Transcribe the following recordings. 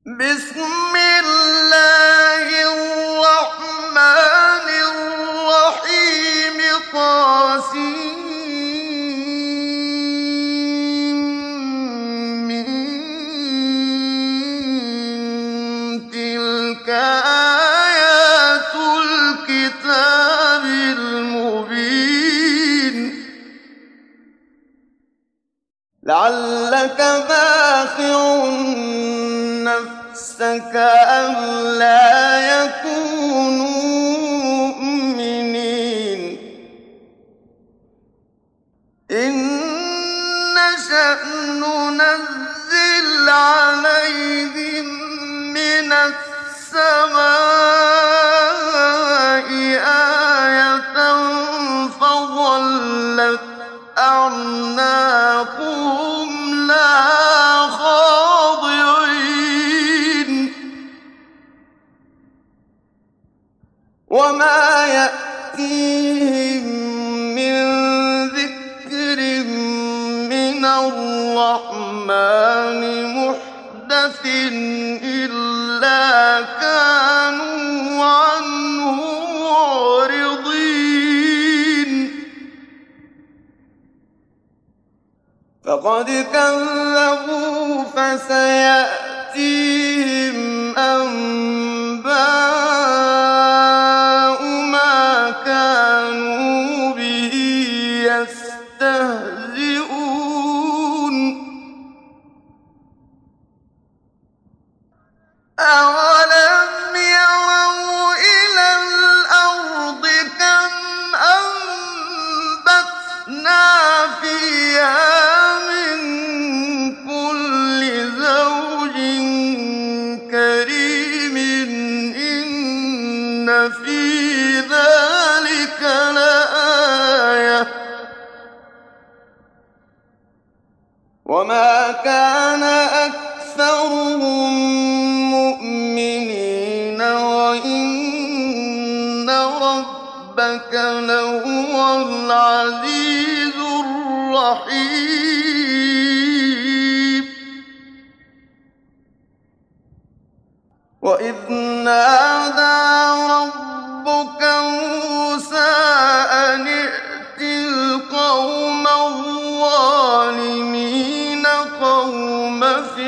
بسم الله الرحمن الرحيم تلك آيات الكتاب المبين لعلك باخع نفسك ألا يكونوا مؤمنين إن نشأ ننزل عليهم من السماء آية فظلت أعناقهم لها خاضعين وما يأتيهم من ذكر من الرحمن محدث إلا كانوا عنه معرضين فقد كذبوا فسيأتيهم أنباء ما كانوا به يستهزئون أولم يروا إلى الأرض كم أنبتنا فيها من كل زوج كريم إن في ذلك لآية وما كان أكثرهم مؤمنين وإن ربك لهو العزيز الرحيم وإذ نادى ربك موسى أن ائت القوم الظالمين قوم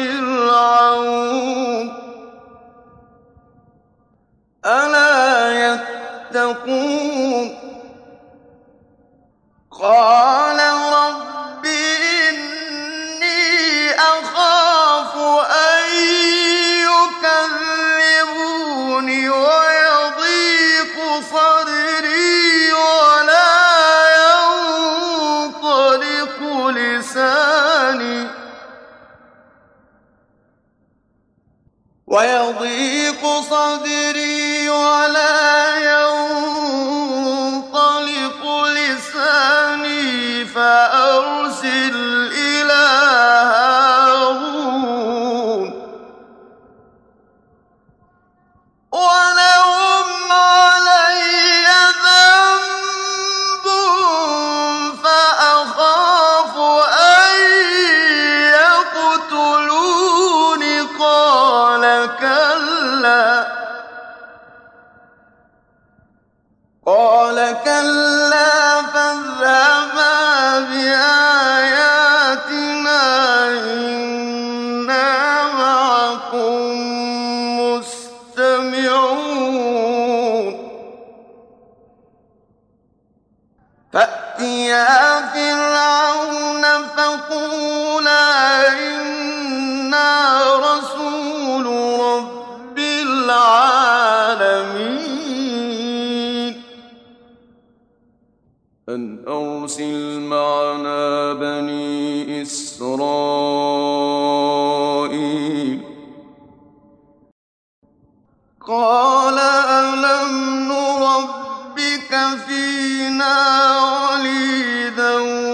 فرعون ألا يتقون قال رب إني أخاف أن يكذبون ويضيق صدري ولا ينطلق لساني فأرسل إلى هارون ولهم علي ذنب فأخاف أن يقتلون قال كلا فاذهبا بآياتنا إنا معكم مستمعون فأتيا فرعون فقولا إنا رسول رب العالمين أن أرسل معنا بني إسرائيل قال ألم نربك فينا وليدا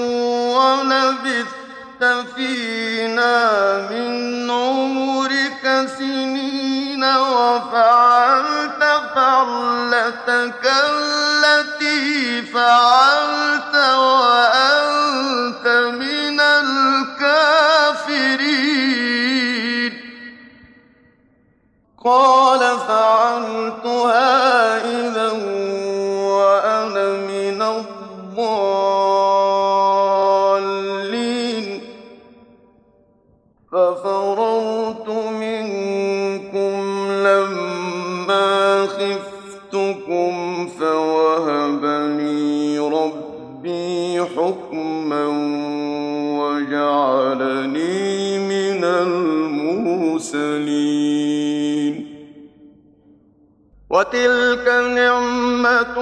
ولبثت فينا من عمرك سنين وفعلت فعلتك التي فعلت وأنت من الكافرين قال فعلتها إذا وأنا من الضالين ففررت منكم لما خفتكم فوهب لي ربي حكما وجعلني من المرسلين وتلك نعمة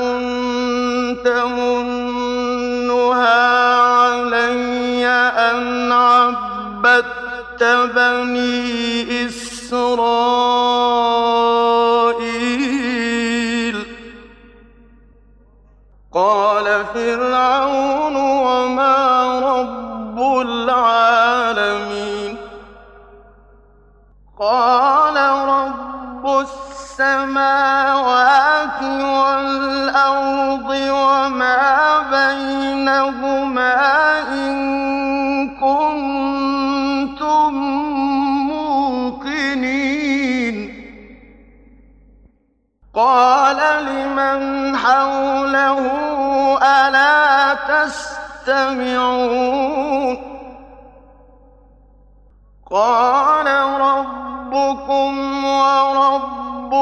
تمنها علي أن عبدت بني إسرائيل قال فرعون وما رب العالمين قال رب السماوات والأرض وما بينهما إن كنتم موقنين قال لمن حوله ألا تستمعون قال ربكم ورب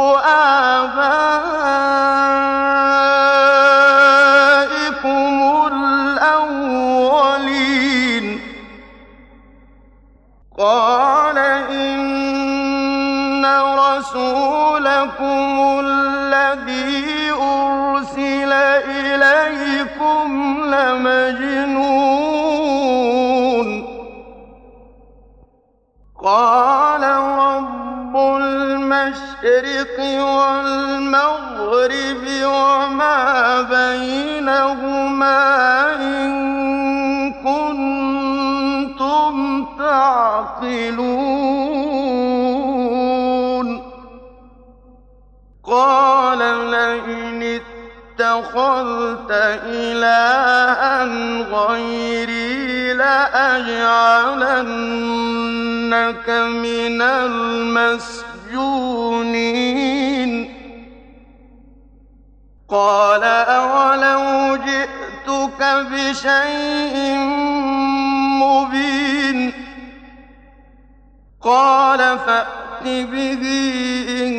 آبائكم الأولين قال إن رسولكم الذي أرسل إليكم لمجنون قال رب المشرق والمغرب وما بينهما إن كنتم تعقلون قال لئن اتخذت إلها غيري لأجعلنك من المسجونين قال أولو جئتك بشيء مبين قال فأت به إن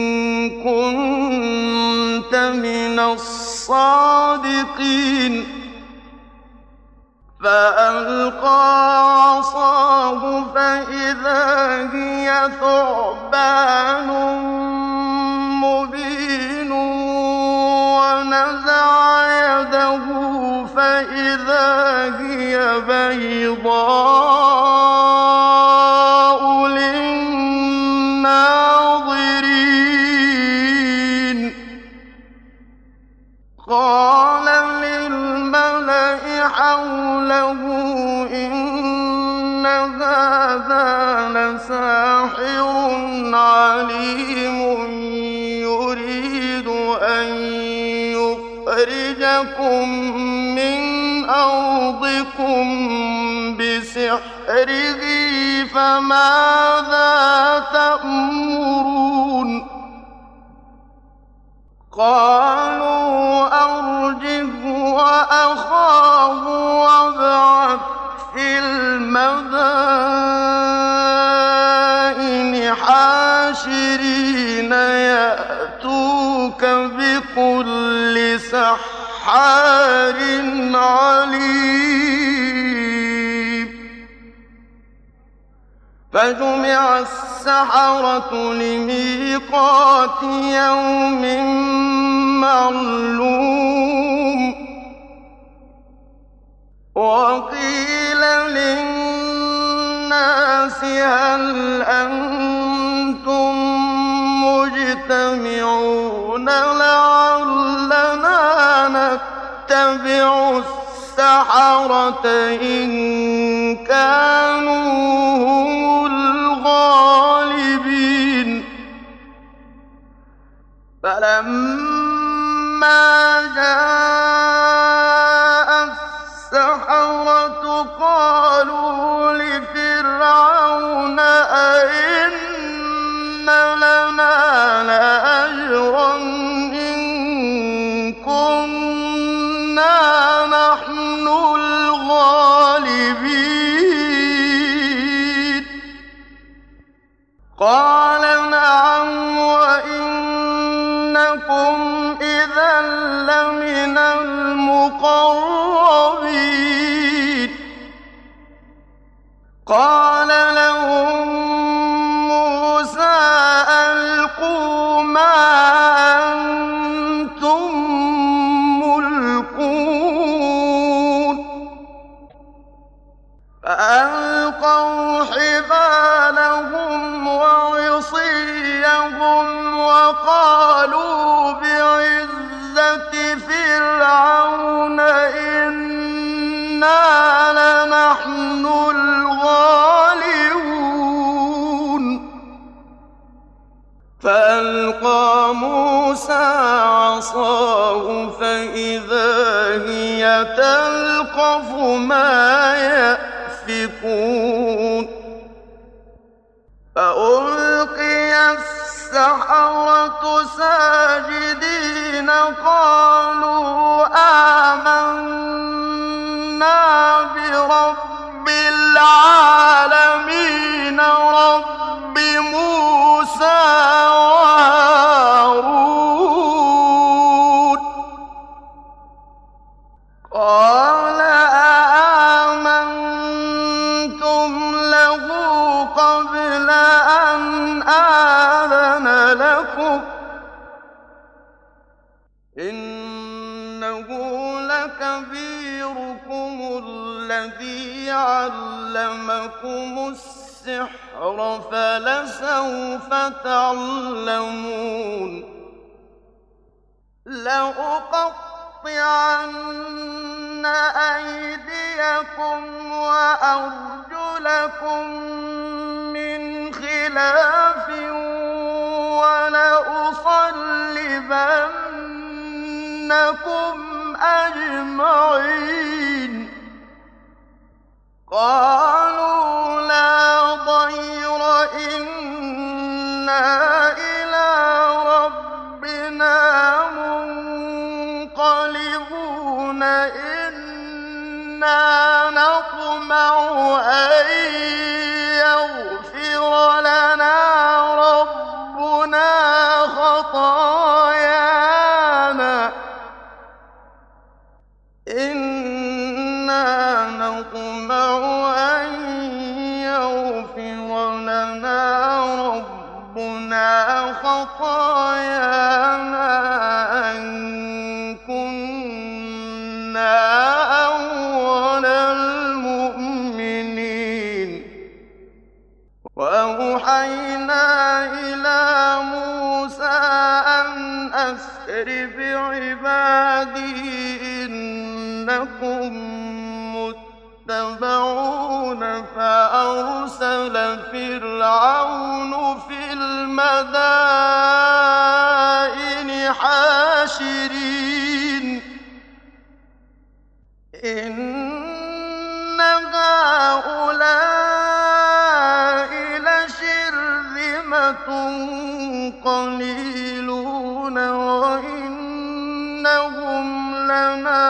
كنت من الصادقين فألقى عصاه فإذا هي ثعبان مبين ونزع يده فإذا هي بيضاء للناظرين قال للملأ حوله إن هذا لساحر عليم يريد أن يخرجكم من أرضكم بسحره فماذا تأمرون قالوا أرجه وأخاه وابعث في المدائن حاشرين يأتوك بكل سحار عليم فجمع السحرة لميقات يوم معلوم وقيل للناس هل أنتم مجتمعون لعلنا نتبع السحرة إن كانوا هم الغالبين فلما جاء السحرة قالوا لفرعون أئن لنا لأجرا إن كنا نحن الغالبين قال نعم وإنكم إذا لمن المقربين قال لهم موسى ألقوا ما أنتم ملقون فألقوا حبالهم وعصيهم وقالوا بعزة فرعون إنا لنحن الغالبون فألقى موسى عصاه فإذا هي تلقف ما يأفكون فألقي السحرة ساجدين قالوا آمنا برب العالمين رب موسى وهارون قال آمنتم له قبل أن آذن لكم إنه لكبيركم الذي علمكم السحر فلسوف تعلمون لأقطعن أيديكم وأرجلكم من خلاف ولأصلبنكم أجمعين قالوا لا ضير إنا إلى ربنا منقلبون إنا نطمع أن يغفر لنا ربنا خطايانا إنا نطمع أن يغفر لنا ربنا خطايانا أن كنا أول المؤمنين وأوحينا إلى موسى أن أسر بعبادي إنكم متبعون فأرسل فرعون في المدائن حاشرين إن هؤلاء لشرذمة قليلون وإنهم لنا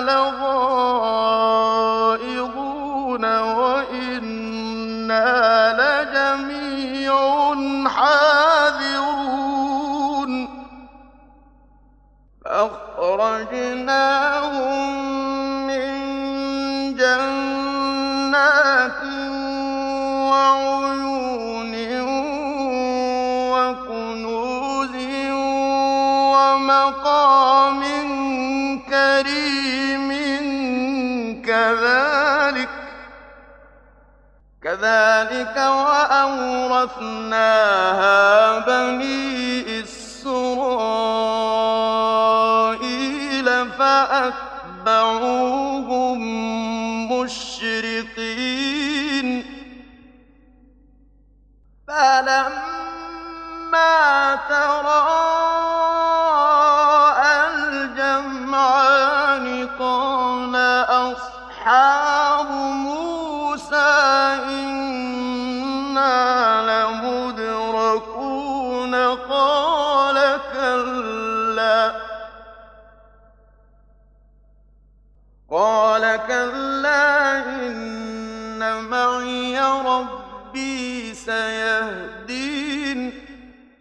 لغائظون وإنا لجميع حاذرون فأخرجناهم من جنات وعيون وكنوز ومقام كريم كذلك وأورثناها بني إسرائيل فأتبعوهم مشرقين فلما تراءى الجمعان قال أصحاب موسى إنا لمدركون قال كلا إن معي ربي سيهدين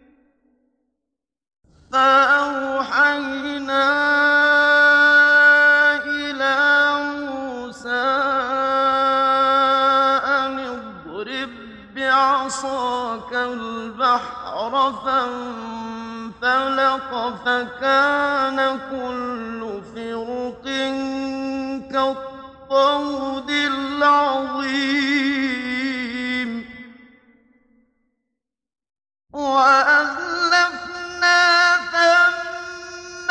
فأوحينا إلى موسى أن اضرب بعصاك البحر فانفلق فكان كل فرق كالطود العظيم وأزلفنا ثم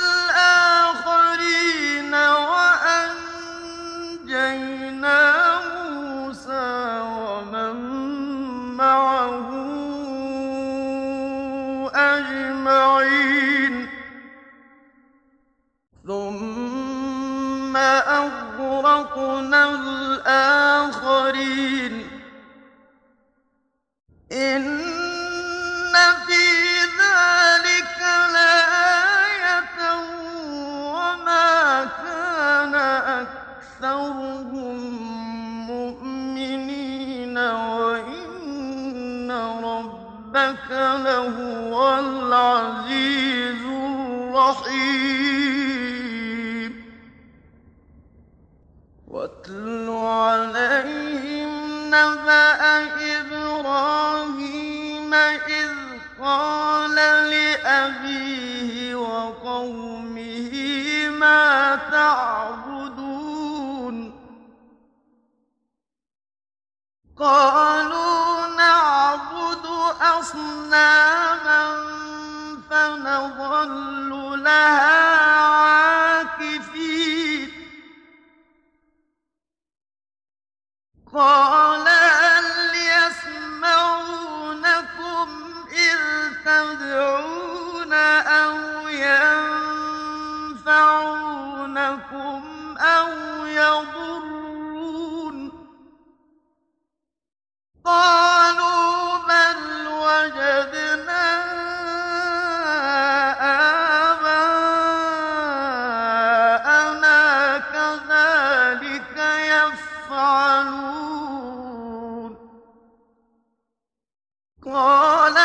الآخرين وأنجينا موسى ومن معه أجمعين ثم أغرقنا الآخرين إن في ذلك لآية وما كان أكثرهم مؤمنين وإن ربك لهو العزيز الرحيم واتل عليهم نبأ إبراهيم إذ قال لأبيه وقومه ما تعبدون قالوا نعبد أصناما فنظل لها عاكفين قال هل يسمعونكم إذ تدعون أو ينفعونكم أو يضرون قالوا بل وجدنا آباءنا كذلك يفعلون قال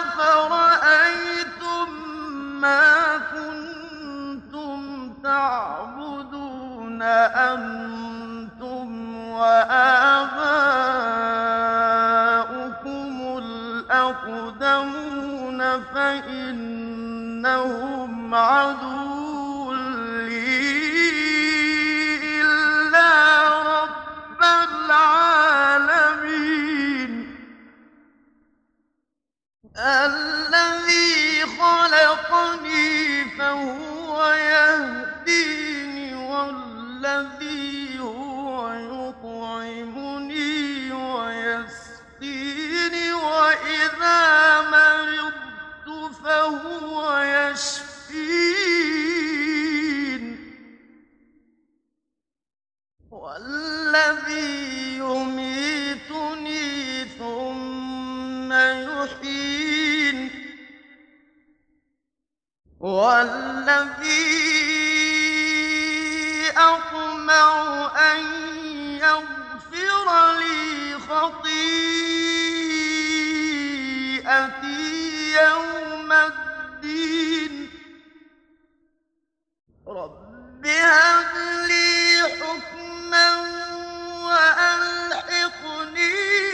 أفرأيتم ما كنتم تعبدون أنتم وآباؤكم الأقدمون فإنهم عدو لي إلا رب العالمين الذي خلقني فهو يهديني والذي هو يطعمني ويسقيني وإذا مرضت فهو يشفين والذي يميتني ثم يحيين والذي أطمع أن يغفر لي خطيئتي يوم الدين رب هب لي حكما وألحقني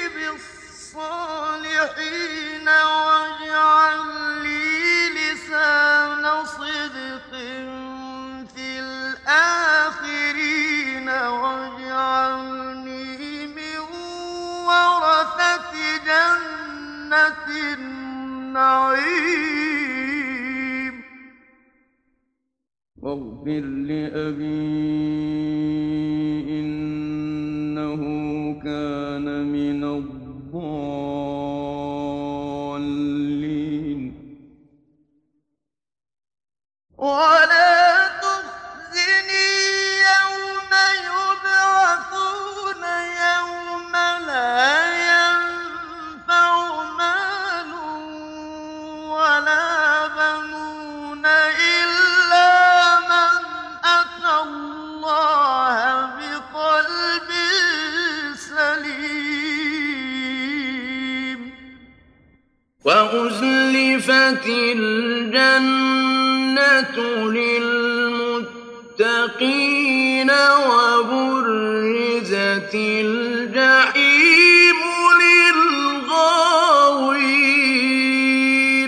بالصالحين واجعل لي لسان صدق في الآخرين واجعلني من ورثة جنة النعيم واغفر لأبي إنه كان من الضالين ولا تخزني يوم يبعثون يوم لا ينفع مال وَأُزْلِفَتِ الْجَنَّةُ لِلْمُتَّقِينَ وَبُرِّزَتِ الْجَحِيمُ لِلْغَاوِينَ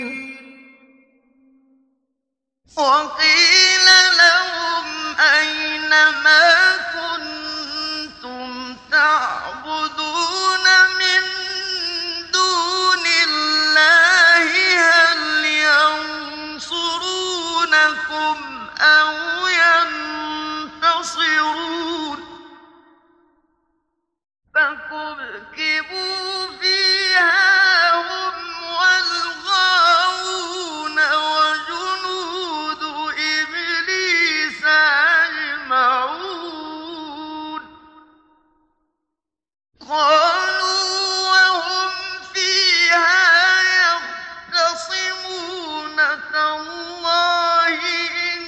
وقيل لهم أين ما كنتم تعبدون من دون الله هل ينصرونكم أو ينتصرون فكبكبوا فيها هم والغاوون وجنود إبليس أجمعون قالوا وهم فيها يختصمون تالله إن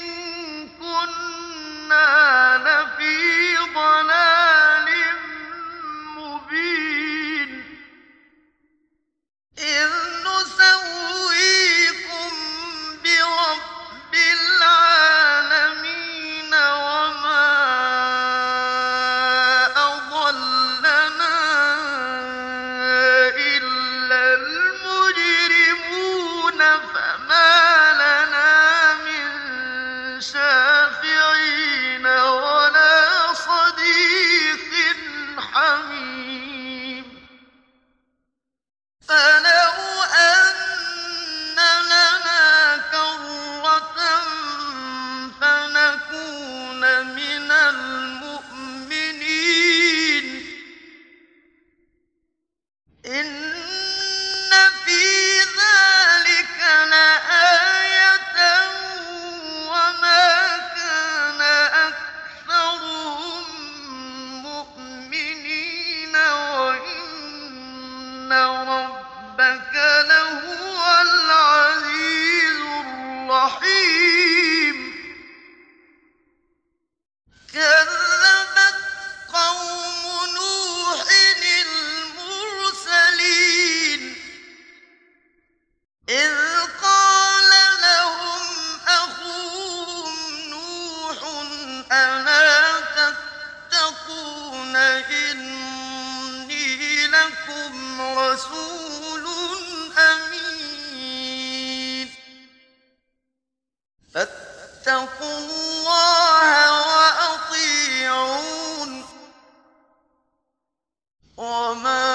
كنا لفي ضلال مبين إذ نسويكم برب العالمين وما أضلنا إلا المجرمون فما لنا من شافعين ولا صديق حميم فلو أن لنا كرة فنكون من المؤمنين إن في ذلك لآية وما كان أكثرهم مؤمنين وإن ربك لهو العزيز الرحيم كذبت قوم نوح المرسلين إذ قال لهم أخوهم نوح ألا تتقون إني لكم رسول أمين فاتقوا الله وأطيعون وما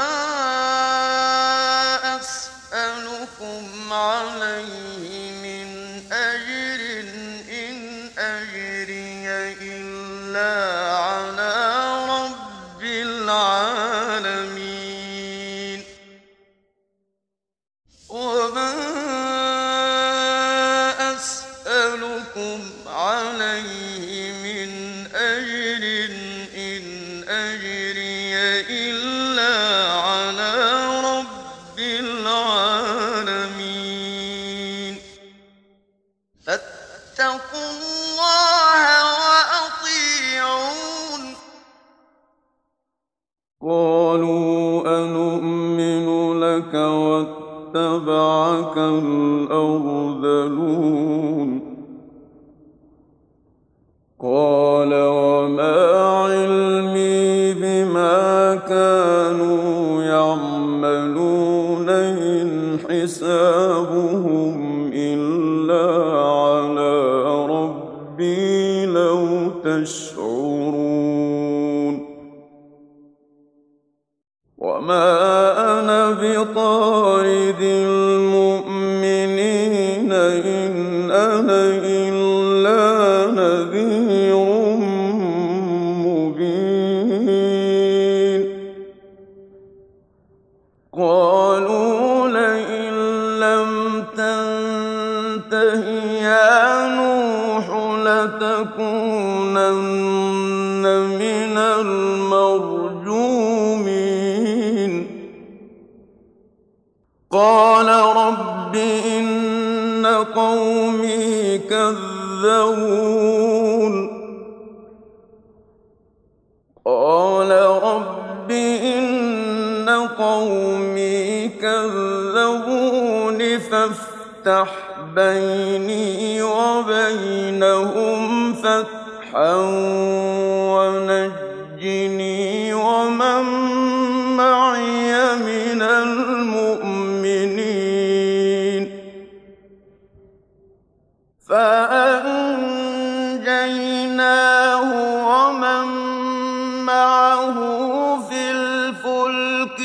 أسألكم عليه من أجر إن أجري إلا على رب العالمين وما أسألكم عليه من أجر إن أجري إلا على رب العالمين فاتقوا الله وأطيعون قالوا أنؤمن لك واتبعك الأرذلون قال وما علمي بما كانوا يعملون إن حسابهم إلا على ربي لو تشعرون وما أنا بطارد المؤمنين إن أنا إلا نذير مبين قالوا لئن لم تنته يا نوح لتكونن من المرجومين قال رب إن قومي كذبون قال رب إن قومي كذبون فافتح بيني وبينهم فتحا ونجني ومن معي من المؤمنين فأنجيناه ومن معه في الفلك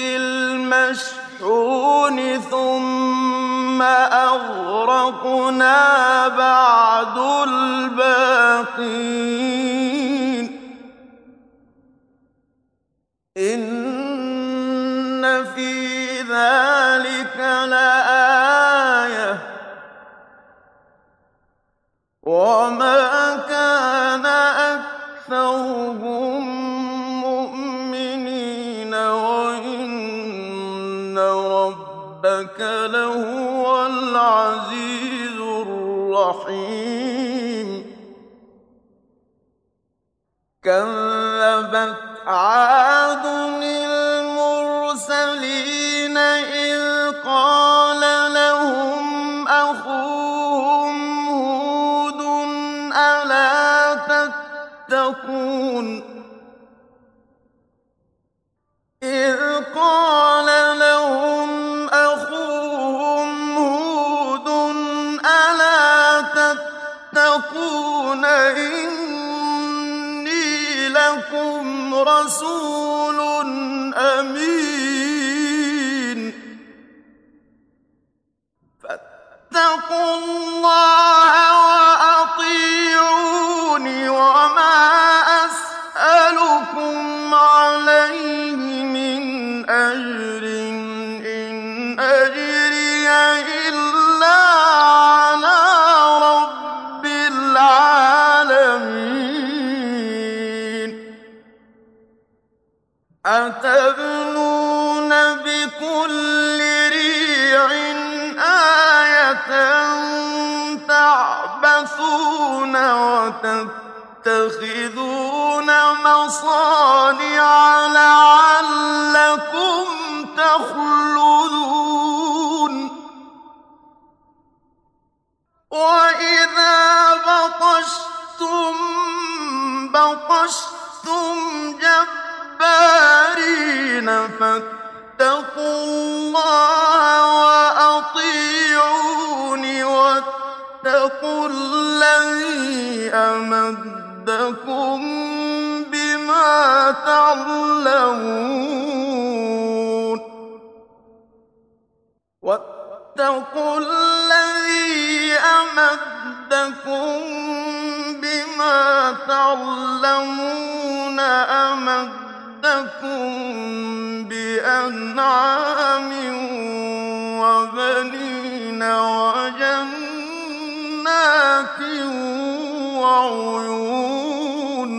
المشحون ثم أغرقنا بعد الباقين إن في ذلك لآية وما كان أكثرهم مؤمنين وإن ربك لهو العزيز الرحيم كذبت عاد المرسلين إذ قال لهم أخوهم هود ألا تتقون إذ قال لهم أخوهم هود ألا تتقون إني لكم رسول أمين فاتقوا الله وأطيعون وما أسألكم عليه من أجر إن أجري إلا على رب العالمين أتبنون بكل ريع آية تعبثون وتتخذون مصانع لعلكم تخلدون وإذا بطشتم جبارين فاتقوا الله وأطيعون واتقوا الذي أمدكم بما تعلمون واتقوا الذي أمدكم بما تعلمون أمدكم بأنعام وبنين وجنات وعيون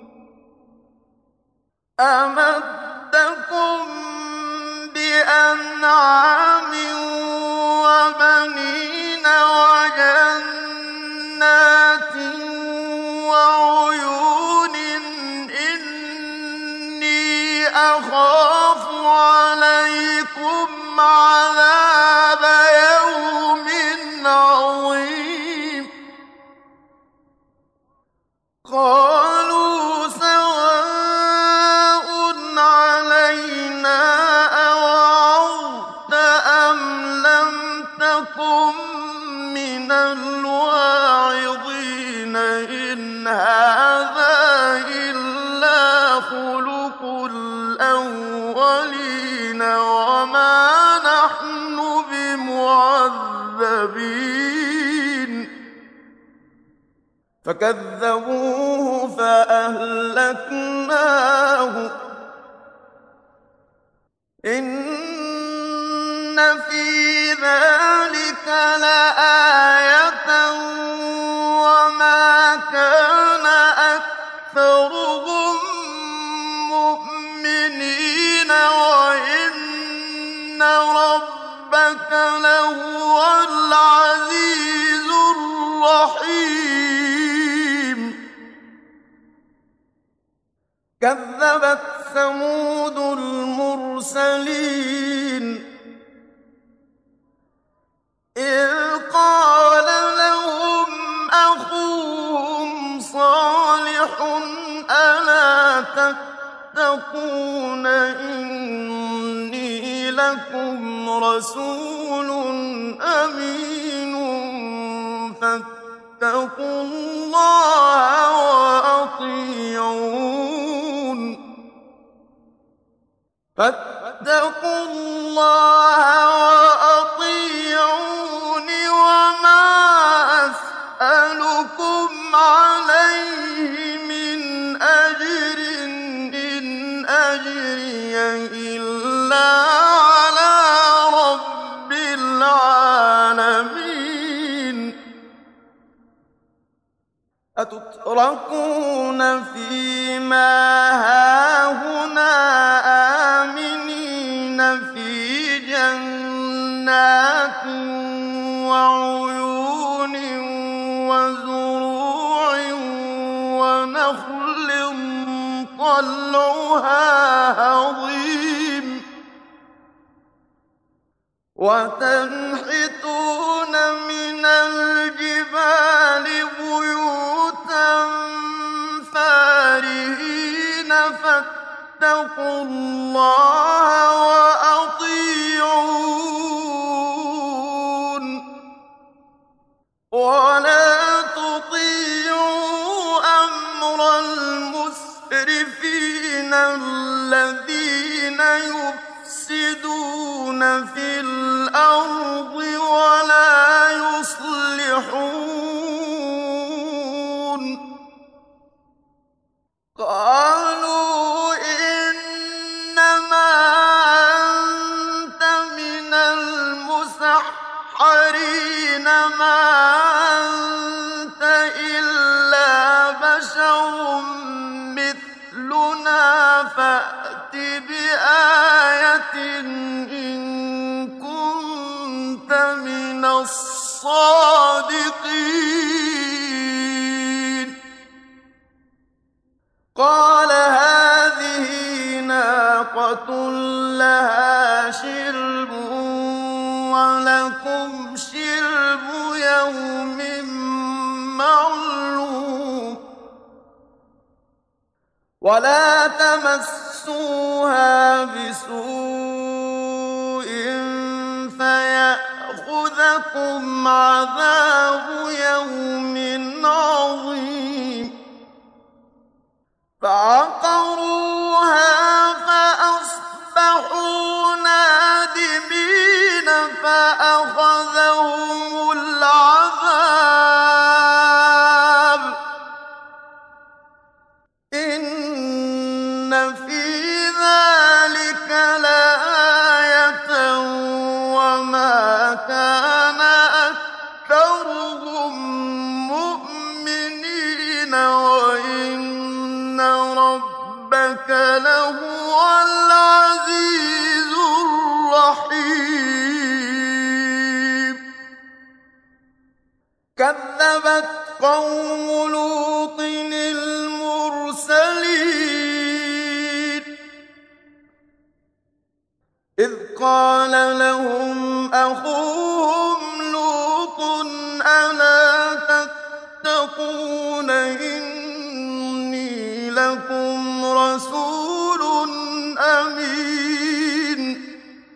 أمدكم بأنعام وبنين وجنات وعيون إني أخاف عليكم عذاب يوم عظيم قالوا سواء علينا أوعظت أم لم تكن من الواعظين إن هذا إلا خلق الأولين وما نحن بمعذبين فكذبوه فأهلكناه إن في ذلك لآية وما كان أكثرهم مؤمنين وإن ربك لهو العزيز الرحيم كذبت ثمود المرسلين تتقون إني لكم رسول أمين فاتقوا الله وأطيعون وما أسألكم عليه من أجر إن أجري إلا على رب العالمين أتتركون فيما هاهنا آمنين في جنات وعيون وزروع ونخل طلعها هضيم وتنحتون من الجبال بيوتا فارهين فاتقوا الله وأطيعون ولا تطيعوا أمر المسرفين الذين يفسدون في الأرض ولا يصلحون قالوا إنما أنت من المسحرين ما أنت إلا بشر مثلنا فأت بآية إن كنت من الصادقين قال هذه ناقة لها شرب ولكم شرب يوم معلوم ولا تمسوها بسوء فيأخذكم عذاب يوم عظيم فعقروها فأصبحوا نادمين فأخذهم العذاب إن في ذلك لآية وما كان أكثرهم مؤمنين وإن ربك لهو العزيز الرحيم كذبت قوم لوط المرسلين إذ قال لهم أخوهم لوط ألا تتقون إني لكم رسول أمين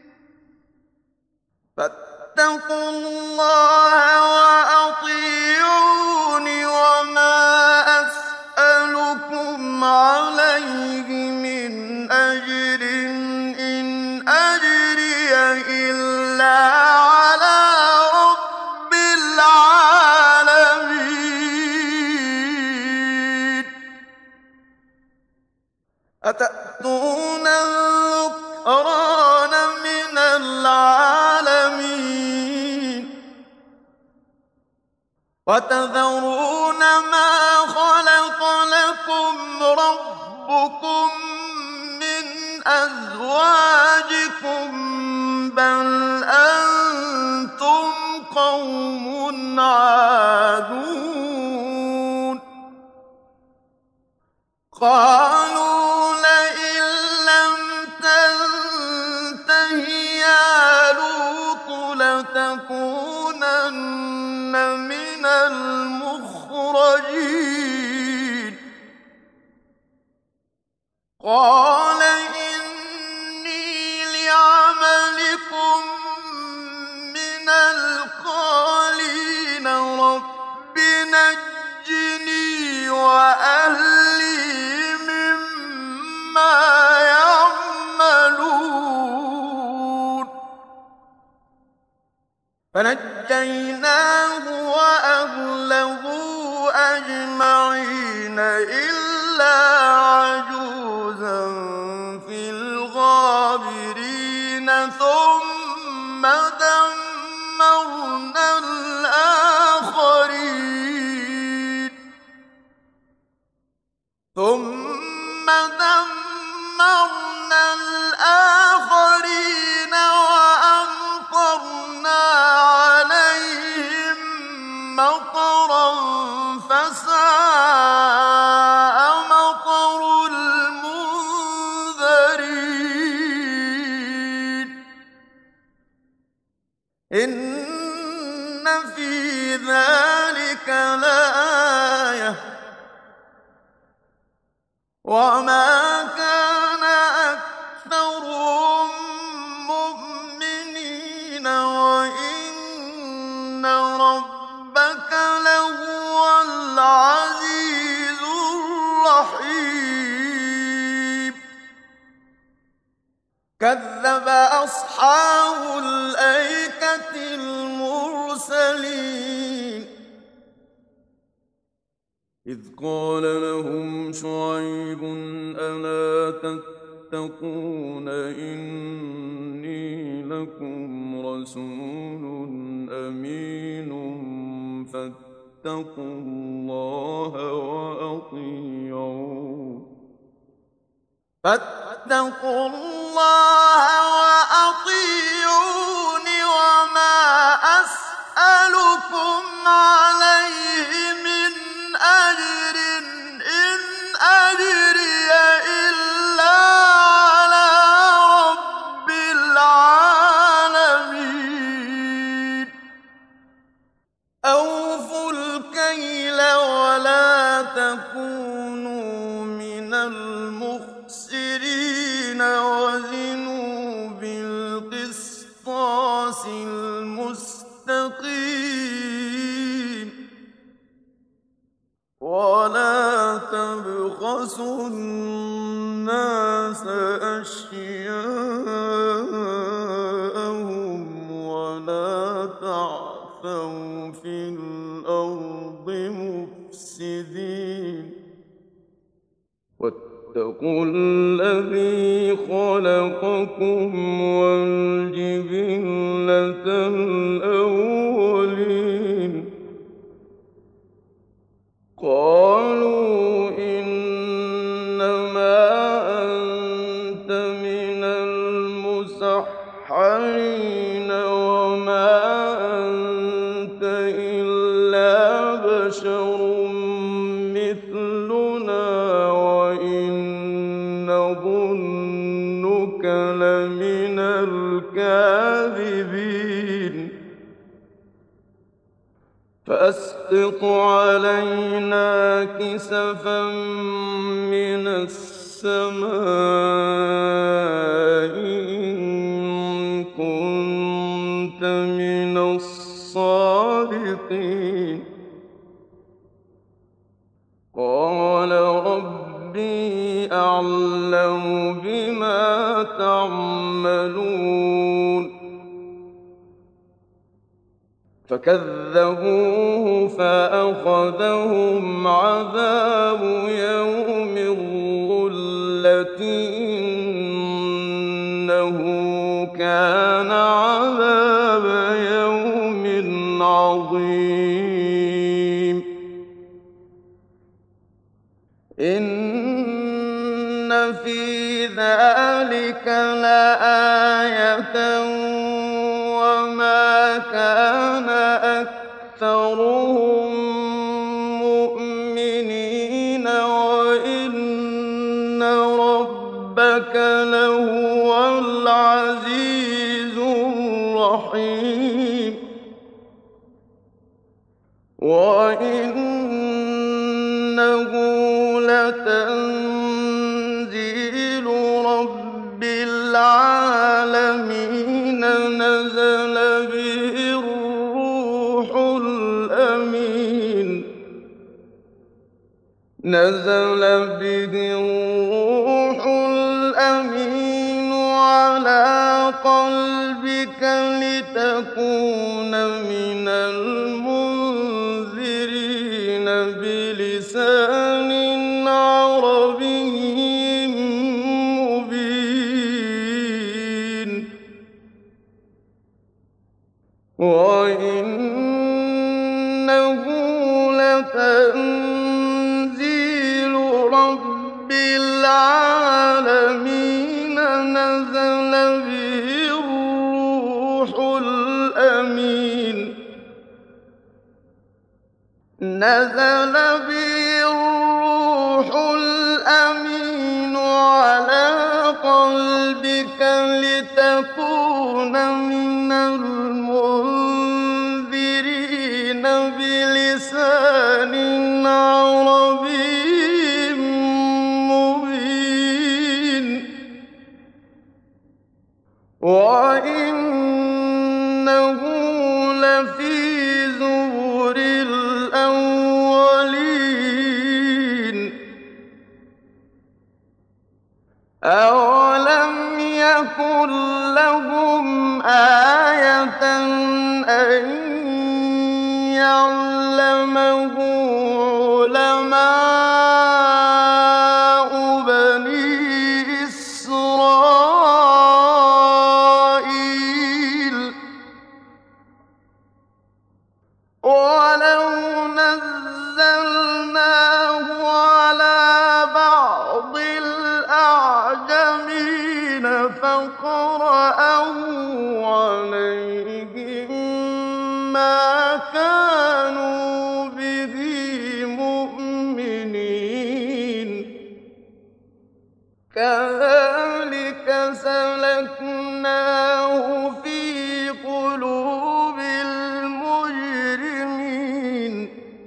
فاتقوا الله وأطيعون وما أسألكم عليه من أجر إن أجري إلا على رب العالمين أتأتون الذكران من العالمين وتذرون ما خلق لكم ربكم من أزواجكم بل أنتم قوم عادون قالوا لئن لم تنته يا لوط لتكونن من المخرجين. 'المخرجين' قال إني لعملكم من القالين رب نجني وأهلي مما يعملون فنجيناه وأهله أجمعين إلا عجوزا في الغابرين ثم دمرنا الآخرين وأمطرنا عليهم مطرا فساء مطر المنذرين إن في ذلك لآية وما كان أكثرهم مؤمنين وإن ربك لهو العزيز الرحيم كذب أصحاب الأيكة المرسلين إذ قال لهم شعيب ألا تتقون إني لكم رسول أمين فاتقوا الله وأطيعون وما أسألكم عليه من أجر إن أجري إلا على رب العالمين أوفوا الكيل ولا تكونوا من المخسرين وزنوا بالقسطاس المستقيم ولا تبخسوا الناس أشياءهم ولا تعثوا في الأرض مفسدين واتقوا الذي خلقكم والجبلة الأولين قالوا إنما أنت من المسحرين وما أنت إلا بشر مثلنا وإن نظنك لمن الكاذبين فأسقط علينا كسفا من السماء إن كنت من الصادقين قال ربي أعلم بما تعملون فكذبوه فأخذهم عذاب يوم الظلة إنه كان عذاب يوم عظيم إن في ذلك لآية وما كان أكثرهم مؤمنين وإن ربك لهو العزيز الرحيم وإنه لتنزيل الأمين نزل به الروح الأمين على قلبك لتكون من المنذرين بلسان عربي مبين وإنه لتنزيل رب العالمين نزل به الروح الأمين على قلبك لتكون من المنذرين بلسان عربي مبين وإنه لفي زبر الأولين أولم يكن لهم آية أن يعلمه علماء بني إسرائيل ولو نزلناه على بعض الأعجمين فقرأه عليهم ما كانوا به مؤمنين كذلك سلكناه في قلوب المجرمين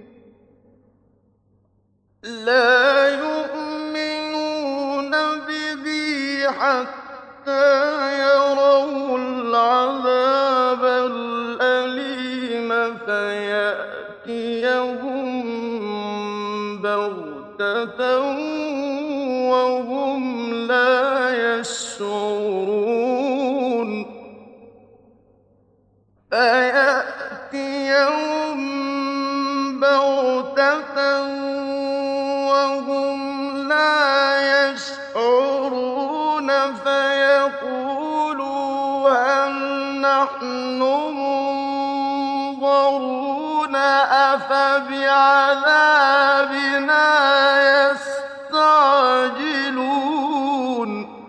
لا يؤمنون به حتى يروا العذاب الأليم فيأتيهم بغتة وهم لا يشعرون فيأتيهم بغتة وهم لا يشعرون فيقولوا هل نحن منظرون أفبعذابنا يستعجلون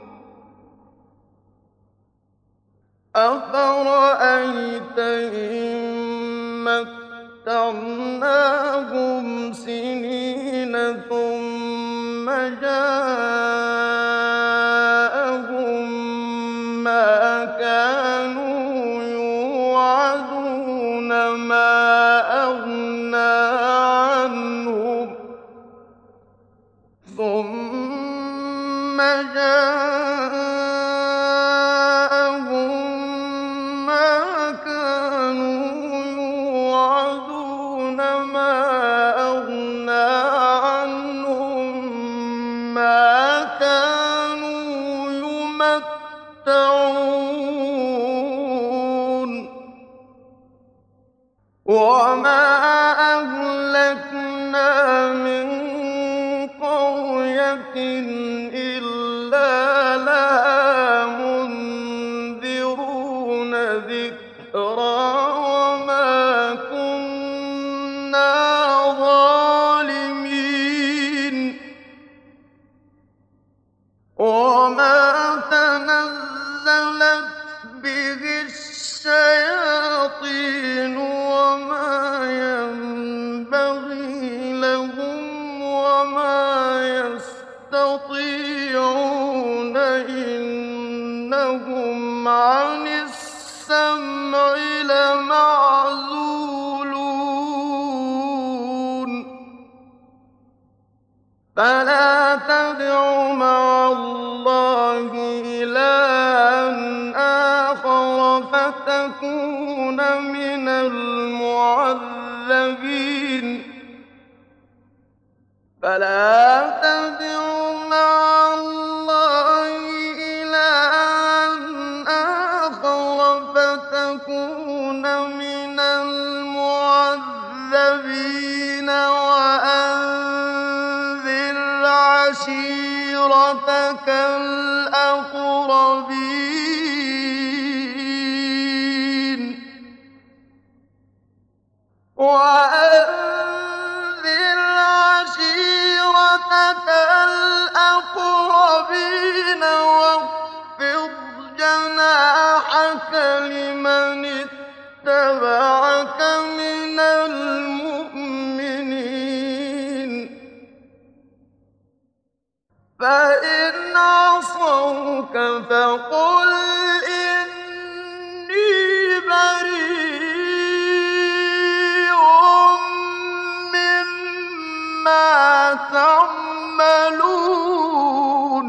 أفرأيت إن متعناهم سنين ثم جاءهم ما كانوا يوعدون ما أغنى عنهم ثم جاءهم ما كانوا يوعدون ما أغنى عنهم ما كانوا يمتعون وما أهلكنا من قرية إلا لها منذرون ذكرى وما كنا ظالمين وما تنزلت به الشياطين وما ينبغي لهم وما يستطيعون إنهم عن السمع لمعزولون فلا تدع مع الله إلها آخر فتكون من المعذبين المعذبين فلا تدع مع الله إلها آخر فتكون من المعذبين وأنذر عشيرتك الأقربين وأنذر عشيرتك الأقربين واخفض جناحك لمن اتبعك من المؤمنين فإن عصوك فقل إني بريء مما تعملون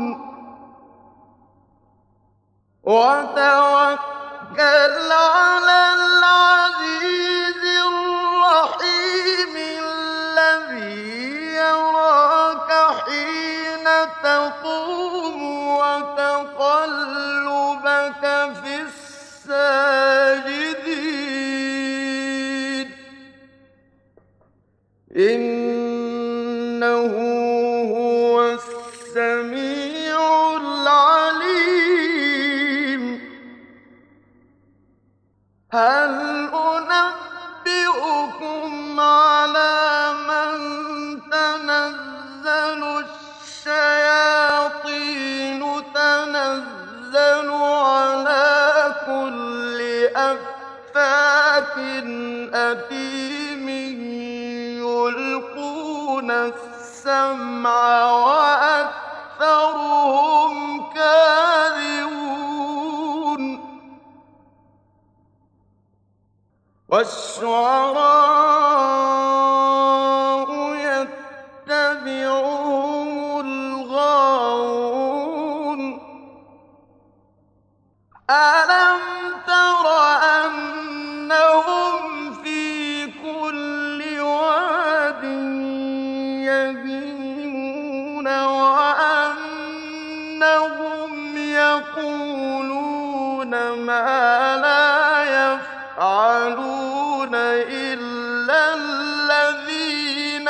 وتوكل على العزيز الرحيم الذي يراك حين تقوم وتقلبك في الساجدين إنه هو السميع العليم هل أنبئكم على من تنزل الشياطين تنزل على كل أفاك أثيم يلقون السمع وأكثرهم كاذبون والشعراء يتبعهم الغاوون ألم تر أنهم في كل واد يهيمون وأنهم يقولون ما لا يفعلون إلا الذين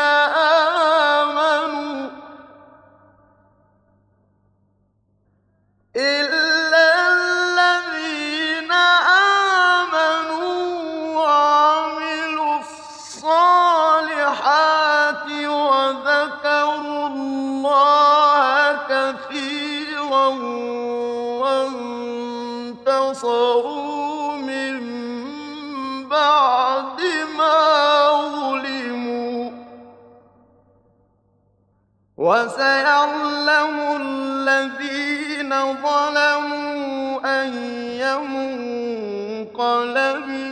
آمنوا وعملوا الصالحات وذكروا الله كثيرا وانتصروا من بعد ما ظلموا وسيعلم الذين ظلموا أي منقلب